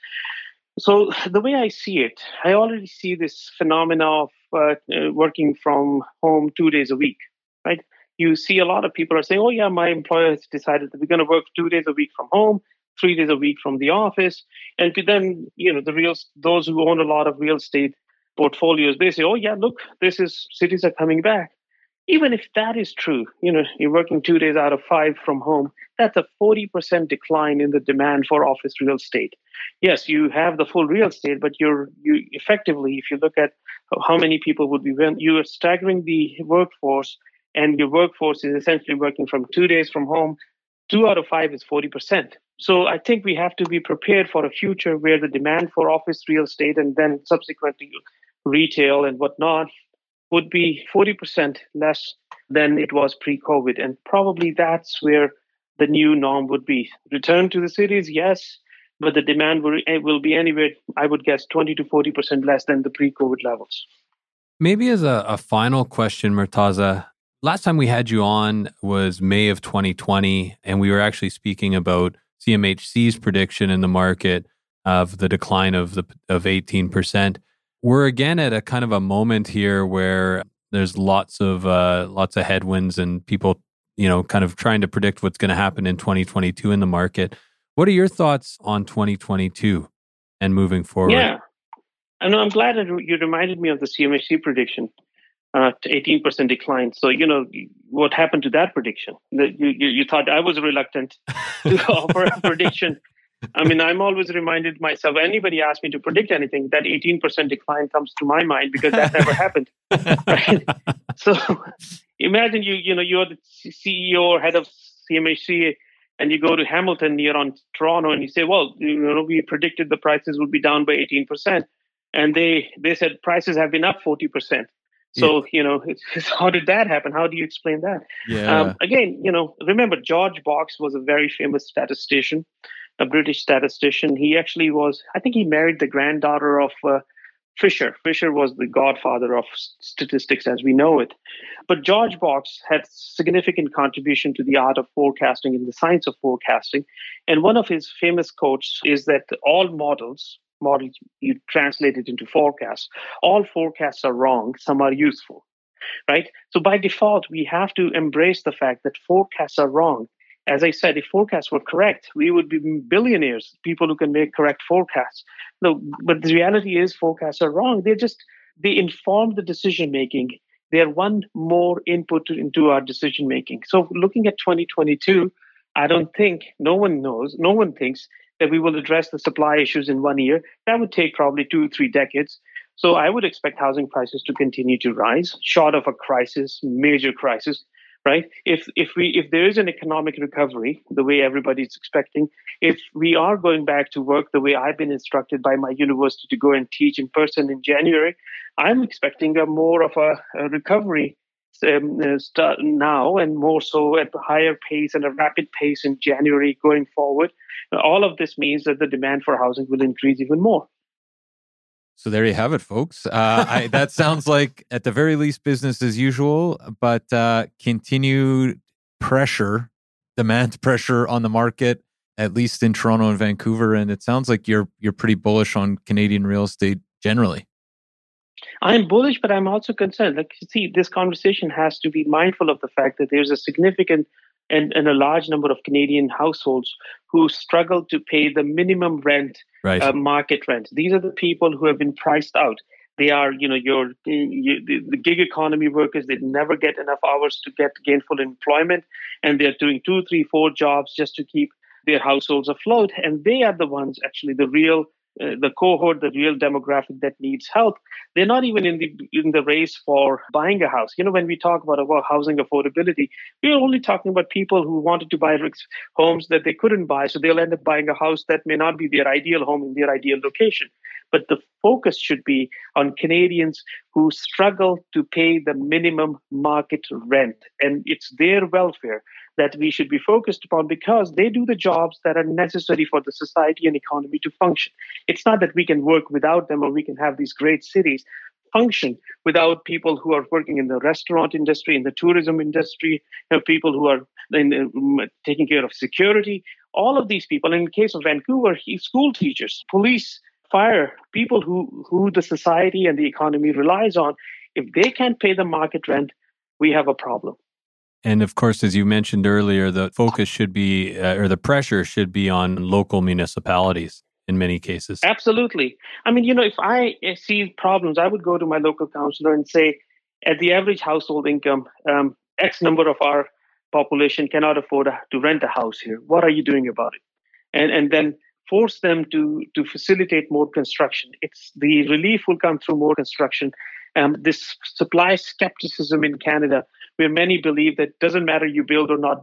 So the way I see it, I already see this phenomena of uh, uh, working from home two days a week, right? You see a lot of people are saying, oh yeah, my employer has decided that we're going to work two days a week from home, three days a week from the office. And then, you know, the real those who own a lot of real estate portfolios, they say, oh yeah, look, this is cities are coming back. Even if that is true, you know, you're working two days out of five from home, that's a forty percent decline in the demand for office real estate. Yes, you have the full real estate, but you're you effectively, if you look at how many people would be, when you are staggering the workforce, and your workforce is essentially working from two days from home two out of five is forty percent. So I think we have to be prepared for a future where the demand for office real estate and then subsequently retail and whatnot would be forty percent less than it was pre-COVID. And probably that's where the new norm would be. Return to the cities, yes, but the demand will, will be anywhere, I would guess, twenty to forty percent less than the pre-COVID levels. Maybe as a, a final question, Murtaza, last time we had you on was May of twenty twenty, and we were actually speaking about C M H C's prediction in the market of the decline of the of eighteen percent. We're again at a kind of a moment here where there's lots of uh, lots of headwinds and people, you know, kind of trying to predict what's going to happen in twenty twenty-two in the market. What are your thoughts on twenty twenty-two and moving forward? Yeah, I know. I'm glad that you reminded me of the C M H C prediction, uh, to eighteen percent decline. So, you know, what happened to that prediction? The, you, you, you thought I was reluctant to offer a prediction. I mean, I'm always reminded myself, anybody asks me to predict anything, that eighteen percent decline comes to my mind because that never happened. Right? So imagine you, you know, you're the C E O or head of C M H C and you go to Hamilton near on Toronto and you say, well, you know, we predicted the prices would be down by eighteen percent. And they, they said prices have been up forty percent. So, yeah. you know, it's, how did that happen? How do you explain that? Yeah. Um, again, you know, remember George Box was a very famous statistician, a British statistician. He actually was, I think he married the granddaughter of uh, Fisher. Fisher was the godfather of statistics as we know it. But George Box had significant contribution to the art of forecasting and the science of forecasting. And one of his famous quotes is that all models, models you translate it into forecasts, all forecasts are wrong, some are useful, right? So by default, we have to embrace the fact that forecasts are wrong. As I said, if forecasts were correct, we would be billionaires, people who can make correct forecasts. No, but the reality is forecasts are wrong. They're just, they inform the decision-making. They're one more input into our decision-making. So looking at twenty twenty-two, I don't think, no one knows, no one thinks that we will address the supply issues in one year. That would take probably two, three decades. So I would expect housing prices to continue to rise, short of a crisis, major crisis. Right? If if we if there is an economic recovery, the way everybody's expecting, if we are going back to work the way I've been instructed by my university to go and teach in person in January, I'm expecting a more of a, a recovery um, uh, start now and more so at a higher pace and a rapid pace in January going forward. All of this means that the demand for housing will increase even more. So there you have it, folks. Uh, I, that sounds like, at the very least, business as usual, but uh, continued pressure, demand pressure on the market, at least in Toronto and Vancouver. And it sounds like you're you're pretty bullish on Canadian real estate generally. I'm bullish, but I'm also concerned. Like, see, this conversation has to be mindful of the fact that there's a significant and, and a large number of Canadian households who struggle to pay the minimum rent, right. uh, market rent. These are the people who have been priced out. They are, you know, your you, the, the gig economy workers. They never get enough hours to get gainful employment, and they're doing two, three, four jobs just to keep their households afloat. And they are the ones, actually, the real Uh, the cohort, the real demographic that needs help. They're not even in the in the race for buying a house. You know, when we talk about, about housing affordability, we're only talking about people who wanted to buy homes that they couldn't buy, so they'll end up buying a house that may not be their ideal home in their ideal location. But the focus should be on Canadians who struggle to pay the minimum market rent, and it's their welfare that we should be focused upon, because they do the jobs that are necessary for the society and economy to function. It's not that we can work without them, or we can have these great cities function without people who are working in the restaurant industry, in the tourism industry, you know, people who are in, uh, taking care of security. All of these people, in the case of Vancouver, school teachers, police, fire, people who, who the society and the economy relies on, if they can't pay the market rent, we have a problem. And of course, as you mentioned earlier, the focus should be, uh, or the pressure should be on local municipalities in many cases. Absolutely. I mean, you know, if I see problems, I would go to my local councillor and say, at the average household income, um, X number of our population cannot afford to rent a house here. What are you doing about it? And and then force them to to facilitate more construction. It's the relief will come through more construction. Um, this supply skepticism in Canada, where many believe that it doesn't matter you build or not build,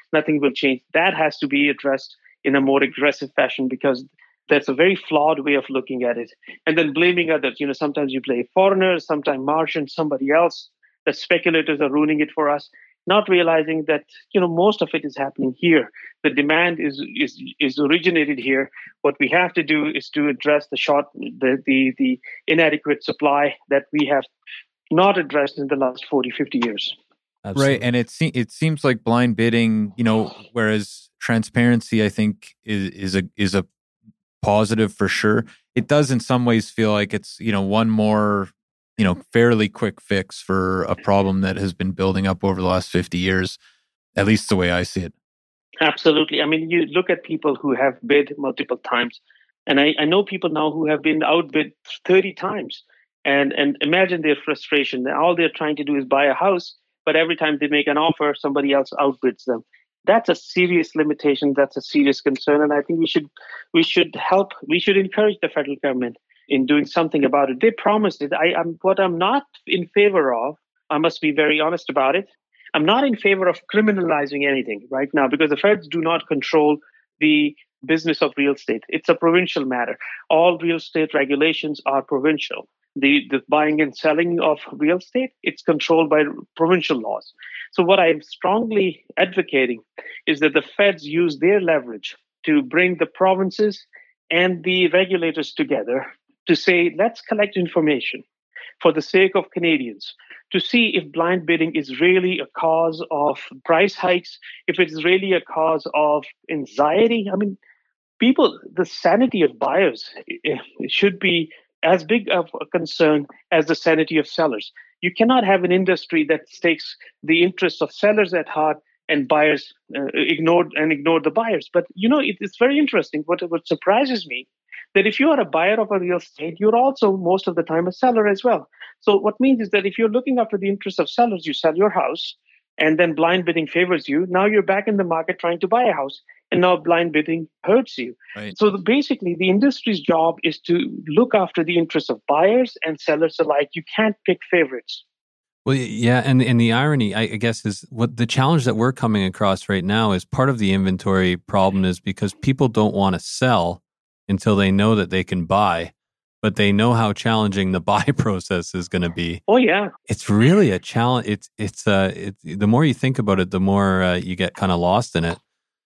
nothing will change. That has to be addressed in a more aggressive fashion, because that's a very flawed way of looking at it. And then blaming others. You know, sometimes you blame foreigners, sometimes Martians, somebody else. The speculators are ruining it for us, not realizing that, you know, most of it is happening here. The demand is is is originated here. What we have to do is to address the short, the the, the inadequate supply that we have not addressed in the last forty, fifty years. Absolutely. Right. And it, se- it seems like blind bidding, you know, whereas transparency, I think, is, is a is a positive for sure. It does in some ways feel like it's, you know, one more, you know, fairly quick fix for a problem that has been building up over the last fifty years, at least the way I see it. Absolutely. I mean, you look at people who have bid multiple times, and I, I know people now who have been outbid thirty times. And and imagine their frustration. All they're trying to do is buy a house, but every time they make an offer, somebody else outbids them. That's a serious limitation. That's a serious concern. And I think we should we should help, we should encourage the federal government in doing something about it. They promised it. I, I'm what I'm not in favor of, I must be very honest about it. I'm not in favor of criminalizing anything right now, because the feds do not control the business of real estate. It's a provincial matter. All real estate regulations are provincial. The, the buying and selling of real estate, it's controlled by provincial laws. So what I'm strongly advocating is that the feds use their leverage to bring the provinces and the regulators together to say, let's collect information for the sake of Canadians to see if blind bidding is really a cause of price hikes, if it's really a cause of anxiety. I mean, people, the sanity of buyers it should be as big of a concern as the sanity of sellers. You cannot have an industry that takes the interests of sellers at heart and buyers uh, ignored and ignore the buyers. But, you know, it, it's very interesting. What, what surprises me, that if you are a buyer of a real estate, you're also most of the time a seller as well. So what means is that if you're looking after the interests of sellers, you sell your house, and then blind bidding favors you. Now you're back in the market trying to buy a house, and now blind bidding hurts you. Right. So the, basically, the industry's job is to look after the interests of buyers and sellers alike. You can't pick favorites. Well, yeah, and and the irony, I guess, is what the challenge that we're coming across right now is part of the inventory problem is because people don't want to sell until they know that they can buy, but they know how challenging the buy process is going to be. Oh yeah, it's really a challenge. It's it's uh, it's the more you think about it, the more uh, you get kind of lost in it.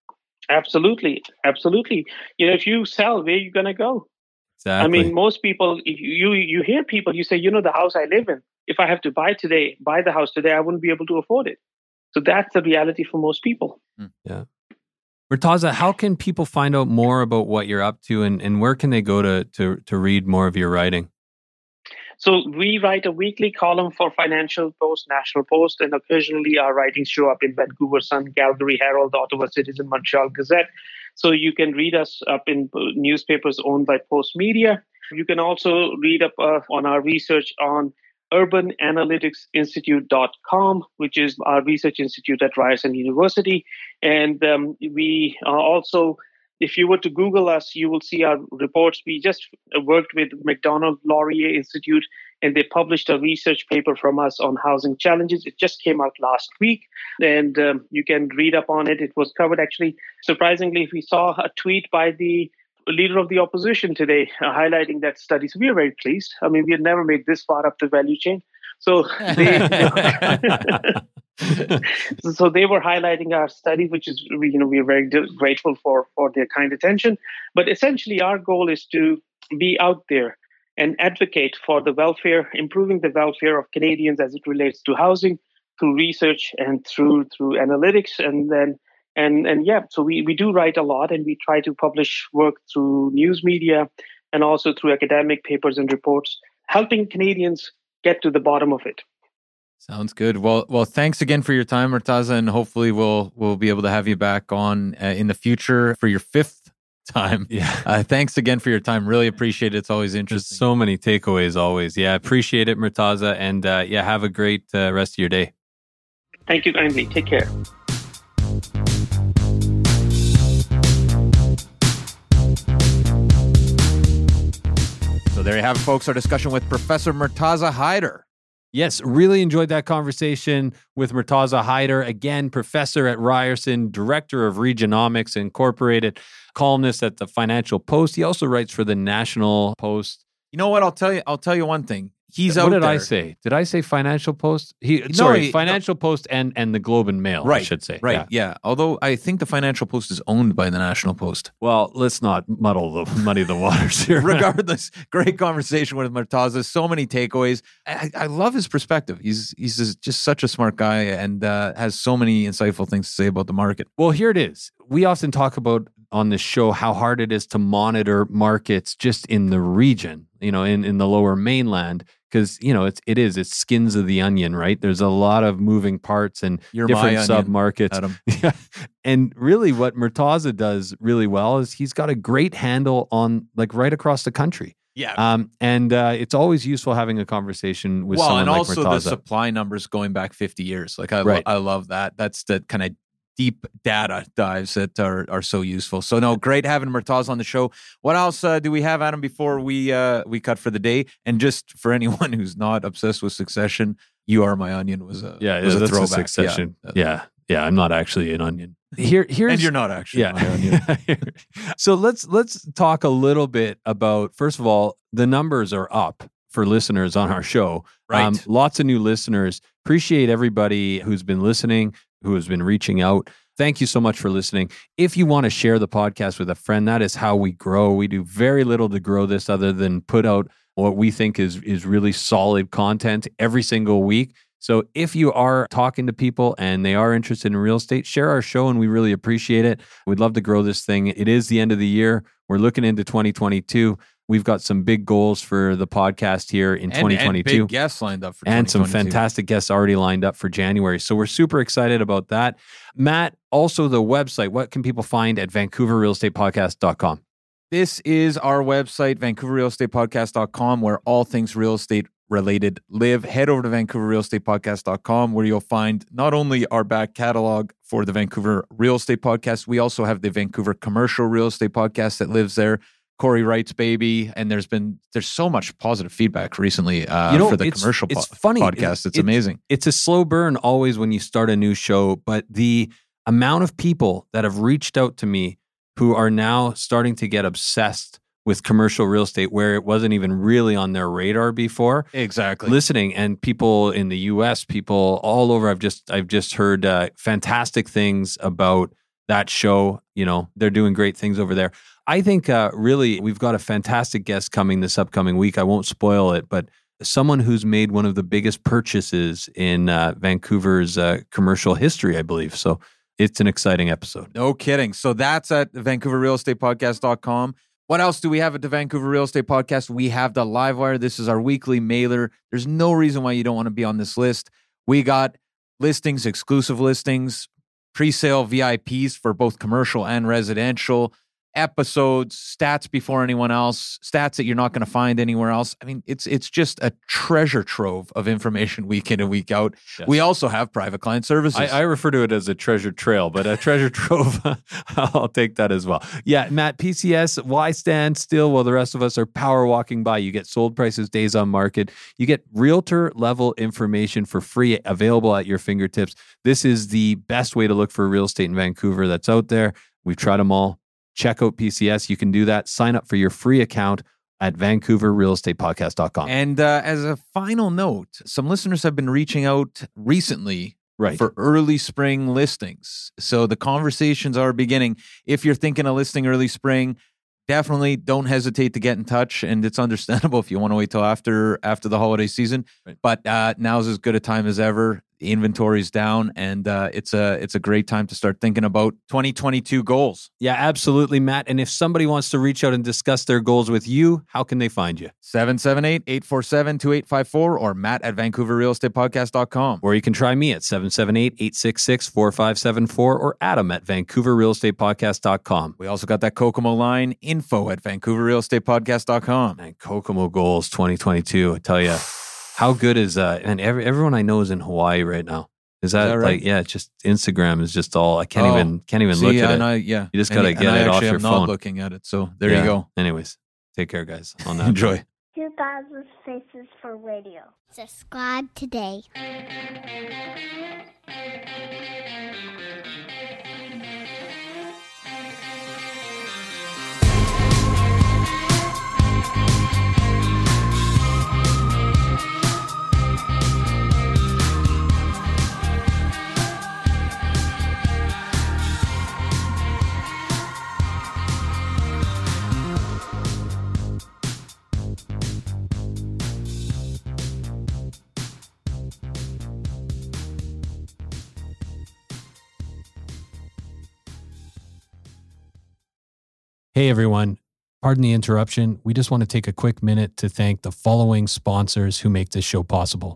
Absolutely, absolutely. You know, if you sell, where are you going to go? Exactly. I mean, most people, if you you hear people, you say, you know, the house I live in, if I have to buy today, buy the house today, I wouldn't be able to afford it. So that's the reality for most people. Yeah. Murtaza, how can people find out more about what you're up to, and, and where can they go to, to to read more of your writing? So we write a weekly column for Financial Post, National Post, and occasionally our writings show up in Vancouver Sun, Calgary Herald, Ottawa Citizen, Montreal Gazette. So you can read us up in newspapers owned by Post Media. You can also read up uh, on our research on urban analytics institute dot com, which is our research institute at Ryerson University. And um, we are also, if you were to Google us, you will see our reports. We just worked with Macdonald Laurier Institute, and they published a research paper from us on housing challenges. It just came out last week, and um, you can read up on it. It was covered, actually, surprisingly, we saw a tweet by the leader of the opposition today uh, highlighting that study. So we are very pleased. I mean, we had never made this far up the value chain. So they, so they were highlighting our study, which is, you know, we are very grateful for, for their kind attention. But essentially, our goal is to be out there and advocate for the welfare, improving the welfare of Canadians as it relates to housing through research and through through analytics. And then, and and yeah, so we, we do write a lot, and we try to publish work through news media and also through academic papers and reports, helping Canadians get to the bottom of it. Sounds good. Well, well, thanks again for your time, Murtaza, and hopefully we'll we'll be able to have you back on uh, in the future for your fifth time. Yeah. Uh, thanks again for your time. Really appreciate it. It's always interesting. There's so many takeaways always. Yeah, appreciate it, Murtaza, and uh, yeah, have a great uh, rest of your day. Thank you kindly. Take care. So there you have it, folks, our discussion with Professor Murtaza Haider. Yes, really enjoyed that conversation with Murtaza Haider, again, professor at Ryerson, director of Regionomics Incorporated, columnist at the Financial Post. He also writes for the National Post. You know what? I'll tell you. I'll tell you one thing. He's what out did there. I say? Did I say Financial Post? He No, sorry, he- Financial Post and and the Globe and Mail. Right, I should say. Right. Yeah. Yeah. Although I think the Financial Post is owned by the National Post. Well, let's not muddle the muddy the waters here. Regardless, great conversation with Murtaza. So many takeaways. I, I love his perspective. He's he's just such a smart guy and uh, has so many insightful things to say about the market. Well, here it is. We often talk about on this show how hard it is to monitor markets just in the region, you know, in, in the lower mainland, because, you know, it's, it is, it's skins of the onion, right? There's a lot of moving parts and You're different my sub onion, markets. Adam. Yeah. And really what Murtaza does really well is he's got a great handle on like right across the country. Yeah. Um, and uh, it's always useful having a conversation with well, someone and like also Murtaza. the supply numbers going back fifty years. Like I, Right. lo- I love that. That's the kind of deep data dives that are, are so useful. So no, great having Murtaza on the show. What else uh, do we have, Adam, before we uh, we cut for the day? And just for anyone who's not obsessed with Succession, You Are My Onion was a yeah, was yeah, a that's throwback. a Succession. Yeah. Yeah. yeah, I'm not actually an onion. Here, here's And you're not actually yeah. my onion. So let's let's talk a little bit about, first of all, the numbers are up for listeners on our show. Um, Right. lots of new listeners. Appreciate everybody who's been listening, who has been reaching out. Thank you so much for listening. If you want to share the podcast with a friend, that is how we grow. We do very little to grow this other than put out what we think is is really solid content every single week. So if you are talking to people and they are interested in real estate, share our show and we really appreciate it. We'd love to grow this thing. It is the end of the year. We're looking into twenty twenty-two. We've got some big goals for the podcast here in And- twenty and twenty-two. big guests lined up for And some twenty twenty-two. fantastic guests already lined up for January. So we're super excited about that. Matt, also the website. What can people find at vancouver real estate podcast dot com? This is our website, vancouver real estate podcast dot com, where all things real estate related live. Head over to vancouver real estate podcast dot com, where you'll find not only our back catalog for the Vancouver Real Estate Podcast, we also have the Vancouver Commercial Real Estate Podcast that lives there. Corey Wright's baby, and there's been there's so much positive feedback recently uh, You know, for the it's- commercial it's po- funny. podcast. It's, It's- amazing. It's a slow burn always when you start a new show, but the amount of people that have reached out to me who are now starting to get obsessed with commercial real estate where it wasn't even really on their radar before. Exactly. Listening, and people in the U S, people all over. I've just I've just heard uh, fantastic things about that show. You know, they're doing great things over there. I think uh, really we've got a fantastic guest coming this upcoming week. I won't spoil it, but someone who's made one of the biggest purchases in uh, Vancouver's uh, commercial history, I believe. So it's an exciting episode. No kidding. So that's at vancouver real estate podcast dot com. What else do we have at the Vancouver Real Estate Podcast? We have the Livewire. This is our weekly mailer. There's no reason why you don't want to be on this list. We got listings, exclusive listings, pre-sale V I Ps for both commercial and residential, episodes, stats before anyone else, stats that you're not going to find anywhere else. I mean, it's it's just a treasure trove of information week in and week out. Yes. We also have private client services. I, I refer to it as a treasure trail, but a treasure trove, I'll take that as well. Yeah, Matt, P C S, why stand still while the rest of us are power walking by? You get sold prices, days on market. You get realtor level information for free, available at your fingertips. This is the best way to look for real estate in Vancouver that's out there. We've tried them all. Check out P C S. You can do that. Sign up for your free account at vancouver real estate podcast dot com. And uh, as a final note, some listeners have been reaching out recently Right. for early spring listings. So the conversations are beginning. If you're thinking of listing early spring, definitely don't hesitate to get in touch. And it's understandable if you want to wait till after after the holiday season. Right. But uh, now's as good a time as ever. The inventory's down, and uh, it's a it's a great time to start thinking about twenty twenty-two goals. Yeah, absolutely, Matt. And if somebody wants to reach out and discuss their goals with you, how can they find you? seven seven eight, eight four seven, two eight five four or Matt at vancouver real estate podcast dot com. Or you can try me at seven seven eight, eight six six, four five seven four or Adam at vancouver real estate podcast dot com. We also got that Kokomo line, info at vancouver real estate podcast dot com. And Kokomo Goals twenty twenty-two, I tell you, how good is uh and every, everyone I know is in Hawaii right now. Is that, Is that right? like, yeah, it's just Instagram is just all, I can't Oh, even, can't even See, look at and it. I, yeah. You just And- gotta and get I it off actually your am phone. not looking at it. So there Yeah. you go. Anyways, take care, guys, on that. Enjoy. two thousand Faces for Radio. Subscribe today. Hey everyone, pardon the interruption. We just want to take a quick minute to thank the following sponsors who make this show possible.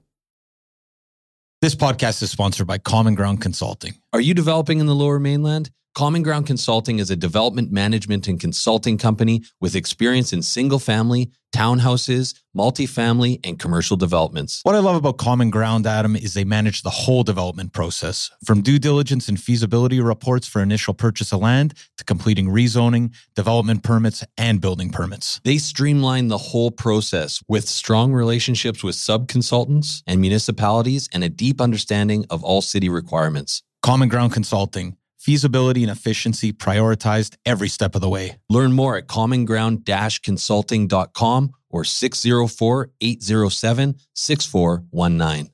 This podcast is sponsored by Common Ground Consulting. Are you developing in the Lower Mainland? Common Ground Consulting is a development management and consulting company with experience in single-family, townhouses, multifamily, and commercial developments. What I love about Common Ground, Adam, is they manage the whole development process, from due diligence and feasibility reports for initial purchase of land to completing rezoning, development permits, and building permits. They streamline the whole process with strong relationships with sub-consultants and municipalities and a deep understanding of all city requirements. Common Ground Consulting. Feasibility and efficiency prioritized every step of the way. Learn more at common ground dash consulting dot com or six oh four, eight oh seven, six four one nine.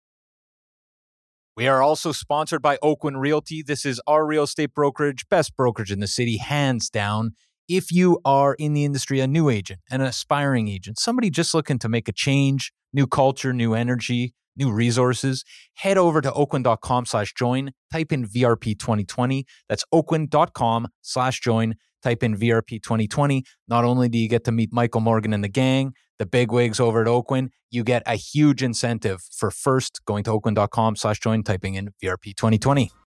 We are also sponsored by Oakwyn Realty. This is our real estate brokerage, best brokerage in the city, hands down. If you are in the industry, a new agent, an aspiring agent, somebody just looking to make a change, new culture, new energy, new resources, head over to oakwyn.com slash join, type in V R P twenty twenty. That's oakwyn.com slash join, type in V R P twenty twenty. Not only do you get to meet Michael Morgan and the gang, the bigwigs over at Oakwyn, you get a huge incentive for first going to oakwyn.com slash join, typing in V R P twenty twenty.